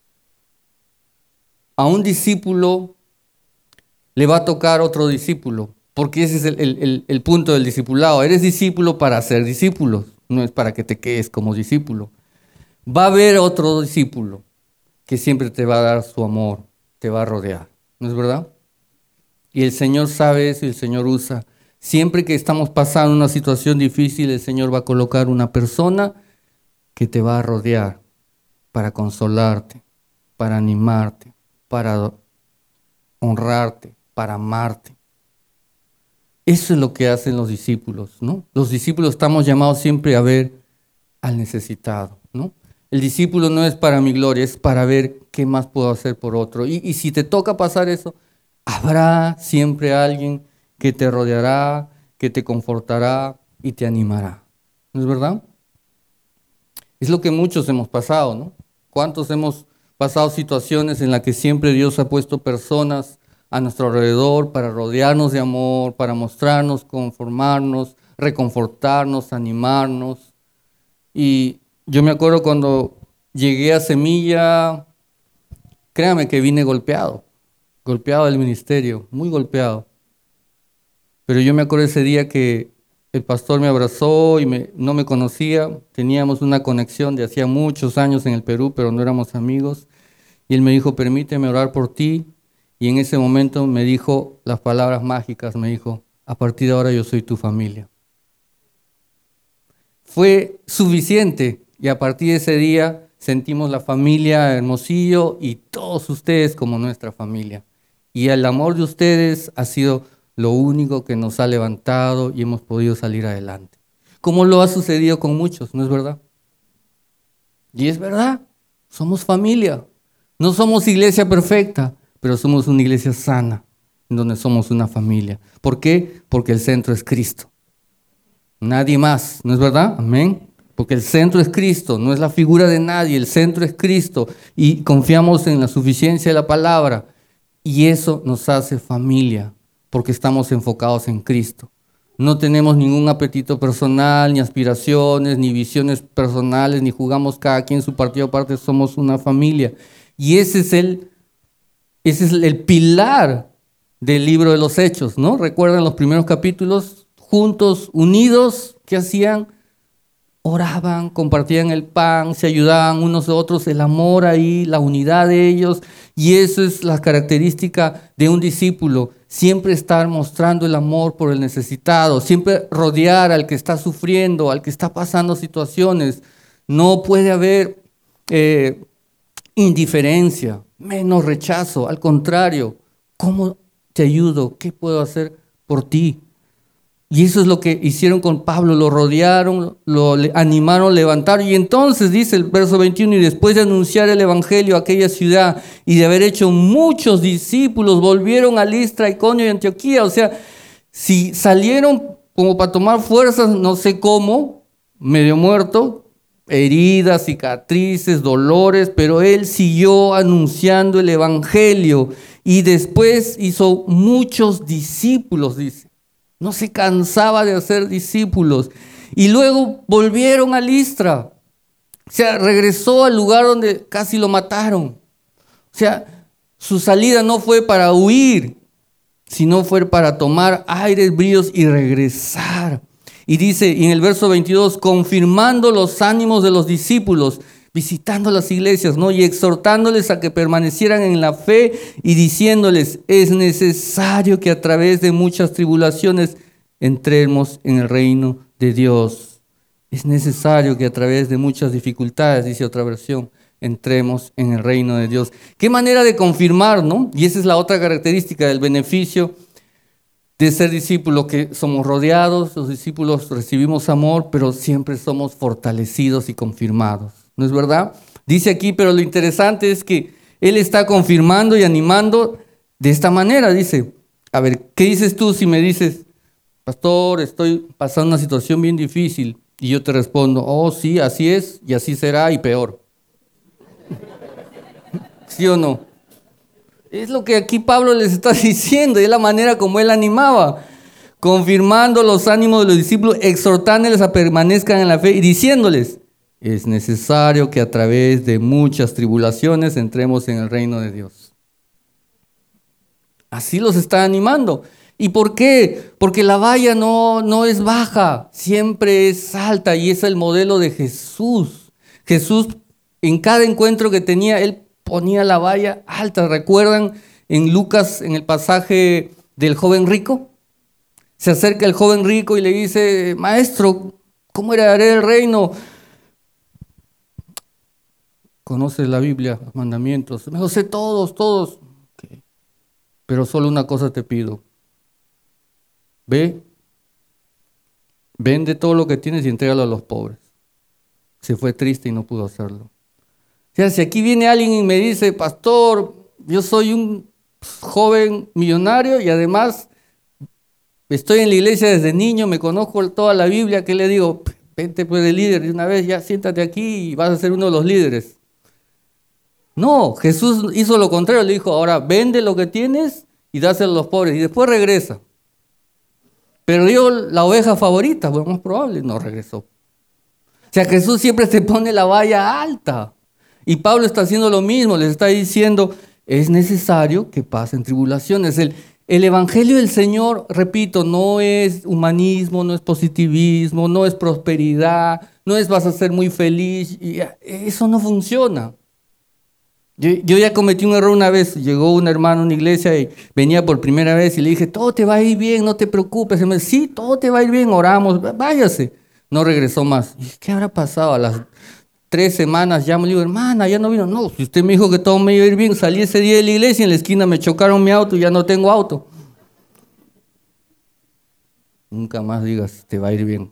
a un discípulo le va a tocar otro discípulo, porque ese es el punto del discipulado. Eres discípulo para ser discípulo, no es para que te quedes como discípulo. Va a haber otro discípulo que siempre te va a dar su amor, te va a rodear, ¿no es verdad? Y el Señor sabe eso y el Señor usa. Siempre que estamos pasando una situación difícil, el Señor va a colocar una persona que te va a rodear para consolarte, para animarte, para honrarte, para amarte. Eso es lo que hacen los discípulos, ¿no? Los discípulos estamos llamados siempre a ver al necesitado, ¿no? El discípulo no es para mi gloria, es para ver qué más puedo hacer por otro. Y si te toca pasar eso, habrá siempre alguien que te rodeará, que te confortará y te animará. ¿No es verdad? Es lo que muchos hemos pasado, ¿no? ¿Cuántos hemos pasado situaciones en las que siempre Dios ha puesto personas a nuestro alrededor para rodearnos de amor, para mostrarnos, conformarnos, reconfortarnos, animarnos? Y yo me acuerdo cuando llegué a Semilla, créame que vine golpeado del ministerio, muy golpeado. Pero yo me acuerdo ese día que el pastor me abrazó y no me conocía, teníamos una conexión de hacía muchos años en el Perú, pero no éramos amigos. Y él me dijo, permíteme orar por ti. Y en ese momento me dijo las palabras mágicas, me dijo, a partir de ahora yo soy tu familia. Fue suficiente y a partir de ese día sentimos la familia Hermosillo y todos ustedes como nuestra familia. Y el amor de ustedes ha sido lo único que nos ha levantado y hemos podido salir adelante. Como lo ha sucedido con muchos, ¿no es verdad? Y es verdad, somos familia. No somos iglesia perfecta, pero somos una iglesia sana, en donde somos una familia. ¿Por qué? Porque el centro es Cristo. Nadie más, ¿no es verdad? Amén. Porque el centro es Cristo, no es la figura de nadie, el centro es Cristo. Y confiamos en la suficiencia de la palabra. Y eso nos hace familia, porque estamos enfocados en Cristo. No tenemos ningún apetito personal, ni aspiraciones, ni visiones personales, ni jugamos cada quien su partido aparte, somos una familia. Y ese es el pilar del libro de los Hechos, ¿no? Recuerdan los primeros capítulos, juntos, unidos, ¿qué hacían? Oraban, compartían el pan, se ayudaban unos a otros, el amor ahí, la unidad de ellos. Y eso es la característica de un discípulo, siempre estar mostrando el amor por el necesitado, siempre rodear al que está sufriendo, al que está pasando situaciones. No puede haber indiferencia, menos rechazo, al contrario, ¿cómo te ayudo? ¿Qué puedo hacer por ti? Y eso es lo que hicieron con Pablo, lo rodearon, lo animaron, levantaron. Y entonces dice el verso 21, y después de anunciar el evangelio a aquella ciudad y de haber hecho muchos discípulos, volvieron a Listra, Iconio y Antioquía. O sea, si salieron como para tomar fuerzas, no sé cómo, medio muerto, heridas, cicatrices, dolores, pero él siguió anunciando el evangelio. Y después hizo muchos discípulos, dice. No se cansaba de hacer discípulos. Y luego volvieron a Listra. O sea, regresó al lugar donde casi lo mataron. O sea, su salida no fue para huir, sino fue para tomar aires, bríos y regresar. Y dice en el verso 22, confirmando los ánimos de los discípulos, visitando las iglesias, ¿no? Y exhortándoles a que permanecieran en la fe y diciéndoles, es necesario que a través de muchas tribulaciones entremos en el reino de Dios. Es necesario que a través de muchas dificultades, dice otra versión, entremos en el reino de Dios. Qué manera de confirmar, ¿no? Y esa es la otra característica del beneficio de ser discípulo, que somos rodeados, los discípulos recibimos amor, pero siempre somos fortalecidos y confirmados. ¿No es verdad? Dice aquí, pero lo interesante es que Él está confirmando y animando de esta manera. Dice, a ver, ¿qué dices tú si me dices, pastor, estoy pasando una situación bien difícil? Y yo te respondo, oh sí, así es y así será y peor. ¿Sí o no? Es lo que aquí Pablo les está diciendo, y es la manera como él animaba, confirmando los ánimos de los discípulos, exhortándoles a permanezcan en la fe y diciéndoles, es necesario que a través de muchas tribulaciones entremos en el reino de Dios. Así los está animando. ¿Y por qué? Porque la valla no es baja, siempre es alta, y es el modelo de Jesús. Jesús, en cada encuentro que tenía, él ponía la valla alta. ¿Recuerdan en Lucas, en el pasaje del joven rico? Se acerca el joven rico y le dice, maestro, ¿cómo heredaré el reino? ¿Conoces la Biblia, los mandamientos? Me los sé todos. Okay. Pero solo una cosa te pido. Vende todo lo que tienes y entrégalo a los pobres. Se fue triste y no pudo hacerlo. O sea, si aquí viene alguien y me dice, pastor, yo soy un joven millonario y además estoy en la iglesia desde niño, me conozco toda la Biblia, ¿qué le digo? Vente pues de líder de una vez, ya siéntate aquí y vas a ser uno de los líderes. No, Jesús hizo lo contrario, le dijo, ahora vende lo que tienes y dáselo a los pobres y después regresa. Perdió la oveja favorita, bueno, más probable, no regresó. O sea, Jesús siempre te pone la valla alta. Y Pablo está haciendo lo mismo, les está diciendo, es necesario que pasen tribulaciones. El evangelio del Señor, repito, no es humanismo, no es positivismo, no es prosperidad, no es vas a ser muy feliz. Y eso no funciona. Yo ya cometí un error una vez. Llegó un hermano a una iglesia y venía por primera vez y le dije, todo te va a ir bien, no te preocupes. Y me dice, sí, todo te va a ir bien, oramos, váyase. No regresó más. Y, ¿qué habrá pasado? A las 3 semanas llamo y le digo, hermana, ya no vino. No, si usted me dijo que todo me iba a ir bien, salí ese día de la iglesia y en la esquina me chocaron mi auto y ya no tengo auto. Nunca más digas, te va a ir bien.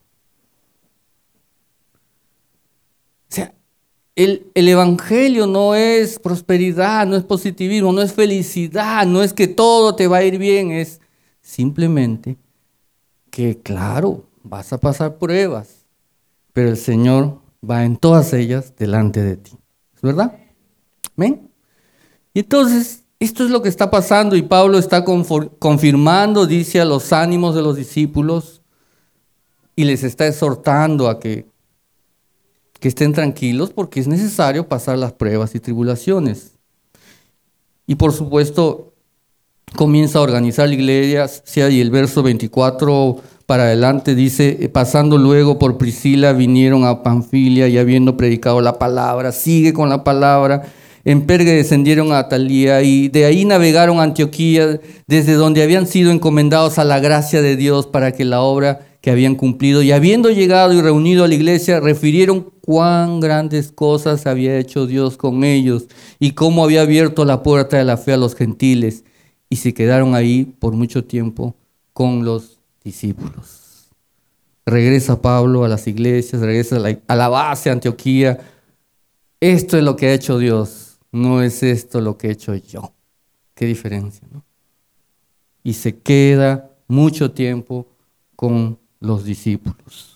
O sea, el evangelio no es prosperidad, no es positivismo, no es felicidad, no es que todo te va a ir bien, es simplemente que, claro, vas a pasar pruebas, pero el Señor va en todas ellas delante de ti. ¿Es verdad? ¿Ven? Y entonces, esto es lo que está pasando y Pablo está confirmando, dice, a los ánimos de los discípulos y les está exhortando a que estén tranquilos porque es necesario pasar las pruebas y tribulaciones. Y por supuesto, comienza a organizar la iglesia y el verso 24 para adelante dice, pasando luego por Priscila, vinieron a Panfilia y habiendo predicado la palabra, sigue con la palabra, en Perge descendieron a Atalía y de ahí navegaron a Antioquía, desde donde habían sido encomendados a la gracia de Dios para que la obra que habían cumplido, y habiendo llegado y reunido a la iglesia, refirieron cuán grandes cosas había hecho Dios con ellos y cómo había abierto la puerta de la fe a los gentiles, y se quedaron ahí por mucho tiempo con los discípulos. Regresa Pablo a las iglesias, regresa a la base, Antioquía. Esto es lo que ha hecho Dios, no es esto lo que he hecho yo. Qué diferencia, ¿no? Y se queda mucho tiempo con los discípulos.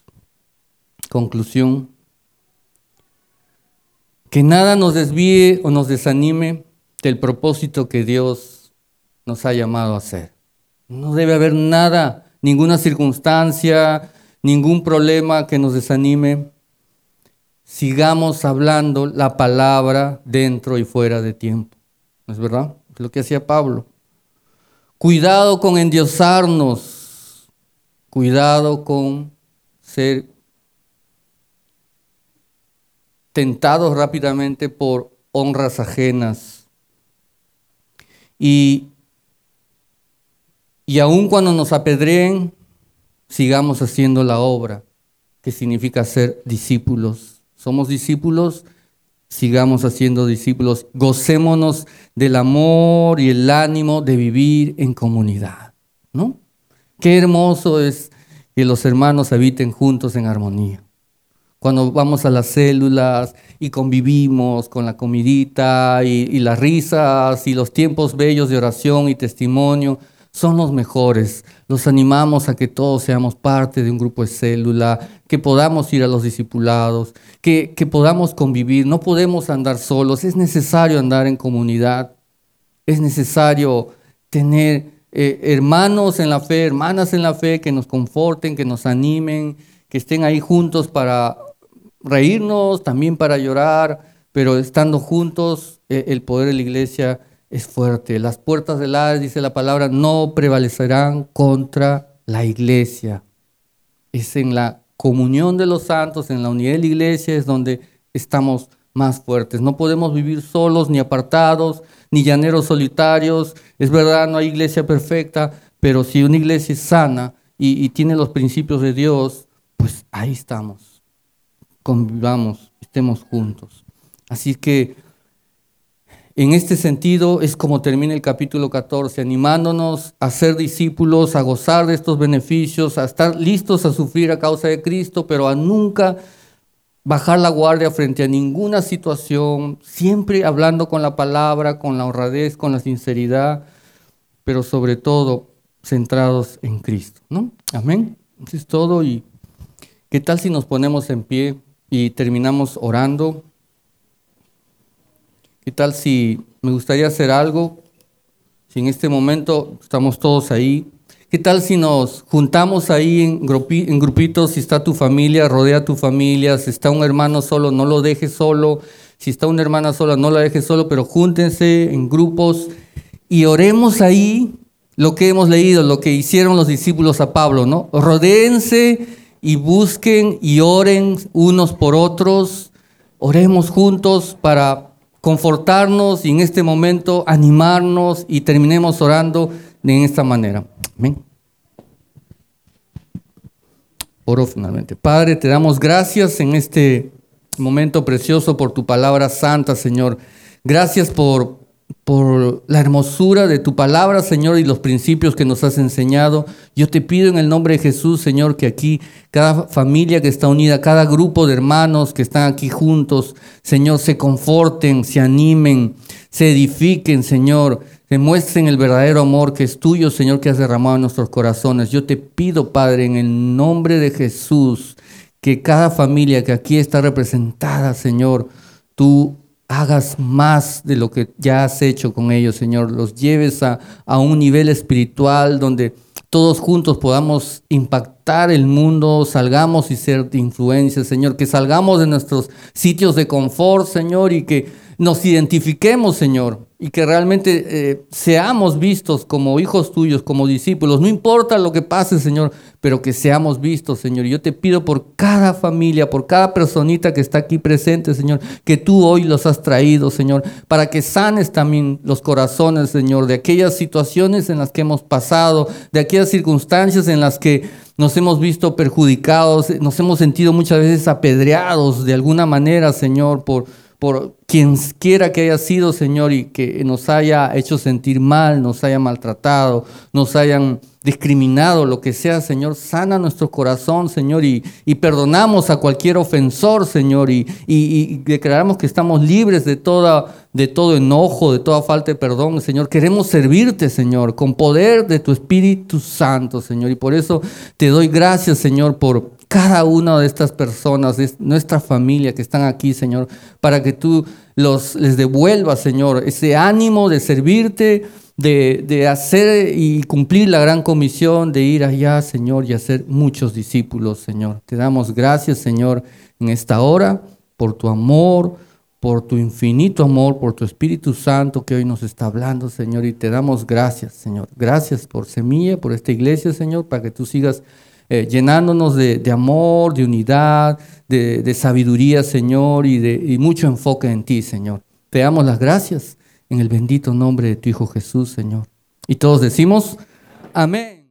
Conclusión: que nada nos desvíe o nos desanime del propósito que Dios nos ha llamado a hacer. No debe haber nada, ninguna circunstancia, ningún problema que nos desanime. Sigamos hablando la palabra dentro y fuera de tiempo. ¿No es verdad? Es lo que hacía Pablo. Cuidado con endiosarnos. Cuidado con ser tentados rápidamente por honras ajenas. Y aun cuando nos apedreen, sigamos haciendo la obra, que significa ser discípulos. Somos discípulos, sigamos haciendo discípulos. Gocémonos del amor y el ánimo de vivir en comunidad, ¿no? Qué hermoso es que los hermanos habiten juntos en armonía. Cuando vamos a las células y convivimos con la comidita y las risas y los tiempos bellos de oración y testimonio, son los mejores. Los animamos a que todos seamos parte de un grupo de célula, que podamos ir a los discipulados, que podamos convivir. No podemos andar solos, es necesario andar en comunidad. Es necesario tener hermanos en la fe, hermanas en la fe, que nos conforten, que nos animen, que estén ahí juntos para reírnos, también para llorar, pero estando juntos, el poder de la iglesia es fuerte. Las puertas del Hades, dice la palabra, no prevalecerán contra la iglesia. Es en la comunión de los santos, en la unidad de la iglesia, es donde estamos más fuertes. No podemos vivir solos, ni apartados, ni llaneros solitarios. Es verdad, no hay iglesia perfecta, pero si una iglesia es sana y tiene los principios de Dios, pues ahí estamos. Convivamos, estemos juntos. Así que en este sentido es como termina el capítulo 14, animándonos a ser discípulos, a gozar de estos beneficios, a estar listos a sufrir a causa de Cristo, pero a nunca bajar la guardia frente a ninguna situación, siempre hablando con la palabra, con la honradez, con la sinceridad, pero sobre todo centrados en Cristo, ¿no? Amén. Eso es todo. ¿Y qué tal si nos ponemos en pie y terminamos orando? ¿Qué tal si me gustaría hacer algo? Si en este momento estamos todos ahí. ¿Qué tal si nos juntamos ahí en grupitos? Si está tu familia, rodea a tu familia. Si está un hermano solo, no lo dejes solo. Si está una hermana sola, no la dejes solo, pero júntense en grupos y oremos ahí lo que hemos leído, lo que hicieron los discípulos a Pablo, ¿no? Rodéense y busquen y oren unos por otros. Oremos juntos para confortarnos y en este momento animarnos y terminemos orando de esta manera. Amén. Oro finalmente. Padre, te damos gracias en este momento precioso por tu palabra santa, Señor. Gracias por la hermosura de tu palabra, Señor, y los principios que nos has enseñado. Yo te pido en el nombre de Jesús, Señor, que aquí cada familia que está unida, cada grupo de hermanos que están aquí juntos, Señor, se conforten, se animen, se edifiquen, Señor, se muestren el verdadero amor que es tuyo, Señor, que has derramado en nuestros corazones. Yo te pido, Padre, en el nombre de Jesús, que cada familia que aquí está representada, Señor, tú hagas más de lo que ya has hecho con ellos, Señor. Los lleves a un nivel espiritual donde todos juntos podamos impactar el mundo, salgamos y ser de influencia, Señor. Que salgamos de nuestros sitios de confort, Señor, y que nos identifiquemos, Señor, y que realmente seamos vistos como hijos tuyos, como discípulos. No importa lo que pase, Señor, pero que seamos vistos, Señor. Y yo te pido por cada familia, por cada personita que está aquí presente, Señor, que tú hoy los has traído, Señor, para que sanes también los corazones, Señor, de aquellas situaciones en las que hemos pasado, de aquellas circunstancias en las que nos hemos visto perjudicados, nos hemos sentido muchas veces apedreados de alguna manera, Señor, por quien quiera que haya sido, Señor, y que nos haya hecho sentir mal, nos haya maltratado, nos hayan discriminado, lo que sea, Señor. Sana nuestro corazón, Señor, y perdonamos a cualquier ofensor, Señor, y declaramos que estamos libres de todo enojo, de toda falta de perdón, Señor. Queremos servirte, Señor, con poder de tu Espíritu Santo, Señor, y por eso te doy gracias, Señor, por cada una de estas personas, de nuestra familia que están aquí, Señor, para que tú les devuelvas, Señor, ese ánimo de servirte, de hacer y cumplir la gran comisión de ir allá, Señor, y hacer muchos discípulos, Señor. Te damos gracias, Señor, en esta hora, por tu amor, por tu infinito amor, por tu Espíritu Santo que hoy nos está hablando, Señor, y te damos gracias, Señor. Gracias por Semilla, por esta iglesia, Señor, para que tú sigas llenándonos de amor, de unidad, de sabiduría, Señor, y mucho enfoque en ti, Señor. Te damos las gracias en el bendito nombre de tu Hijo Jesús, Señor. Y todos decimos, amén.